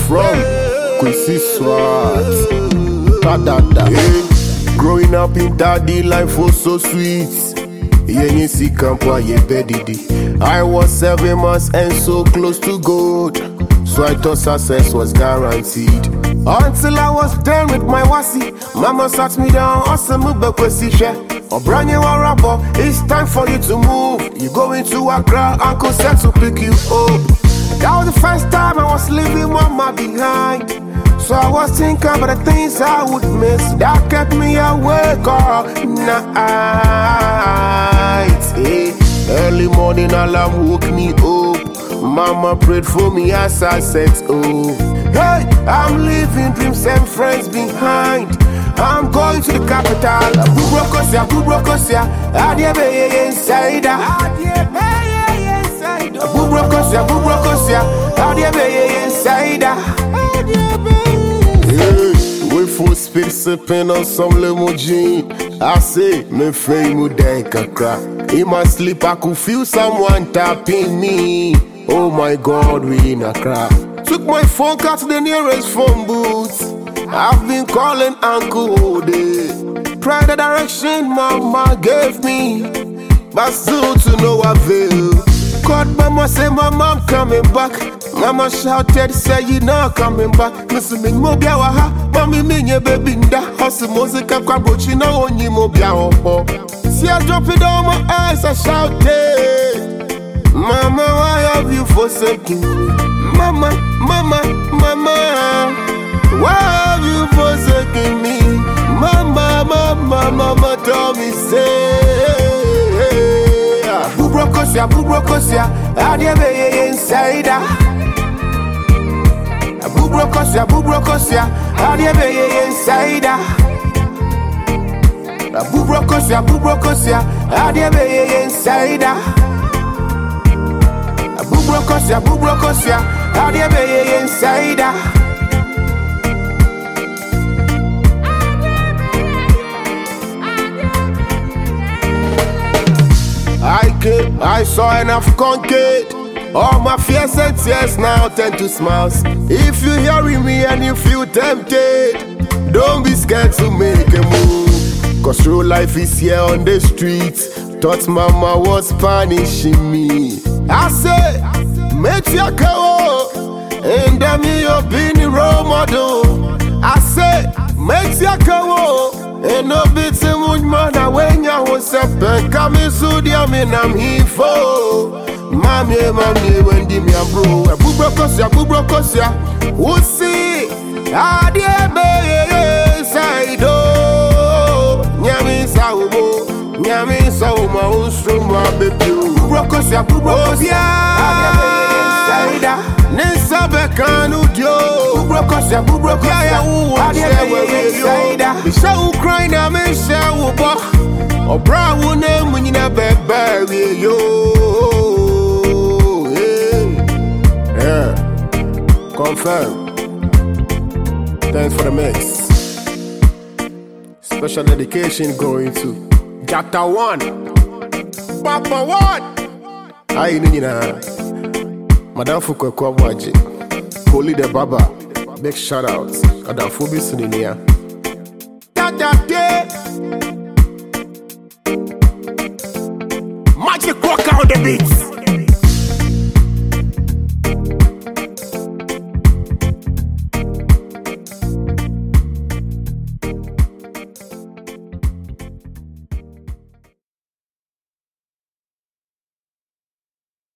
from Quincy Swat. Growing up in daddy, life was so sweet. I was 7 months and so close to God, so I thought success was guaranteed. Until I was done with my wasi, mama sat me down, it's time for you to move. You going to Accra, Uncle said to pick you up. That was the first time I was leaving mama behind. So I was thinking about the things I would miss that kept me awake all night. Hey, early morning alarm woke me up. Mama prayed for me as I said, oh, hey, I'm leaving dreams and friends behind. I'm going to the capital. Bubrokosia, adiebe inside. Bubrokosia, adiebe inside. We full speed sipping on some limousine. I say, me frame would kakra. In my sleep, I could feel someone tapping me. Oh my God, we in Accra. Took my phone card to the nearest phone booth. I've been calling Uncle all day. Try the direction mama gave me, but still to no avail. Called mama, say mama, I'm coming back. Mama shouted, say you not coming back. Listen, me mobia waha, mami minye baby nda. Hustle music kwa bochi na onyi mobia opo. See I drop it on my eyes, I shouted, Mama, why have you forsaken me? Mama, why have you forsaken me? Mama, tell me say, Bubrokosia, adiebe inside. Bubrokosia, adiebe inside. Bubrokosia, adiebe inside. Bubrokosia, adiebe inside. I saw enough conquered. All my fears and tears now turn to smiles. If you hearing me and you feel tempted, don't be scared to make a move. Cause true life is here on the streets. Thought mama was punishing me. I say, make your go, and then you've been a role model. I say, make your go, and no bit too much money when you was up and coming so damn I'm here for. Mommy, when di me a bro, Bubrokosia, who see, adiebe side, Nyami sauma usuma baby. Bubrokosia, adiebe Nisa bekanu dio. Bubrokosia, adiebe side. Bisha Ukraine, me sha uba. Obra wune munyina bebe yo. Yeah, confirm. Thanks for the mix. Special dedication going to Jata One, Papa One. Aye nina, Madam Fuko Kwawaji, Holy the Baba. Big shout out. Madam Fubi Suninia. Magic walk out the beats.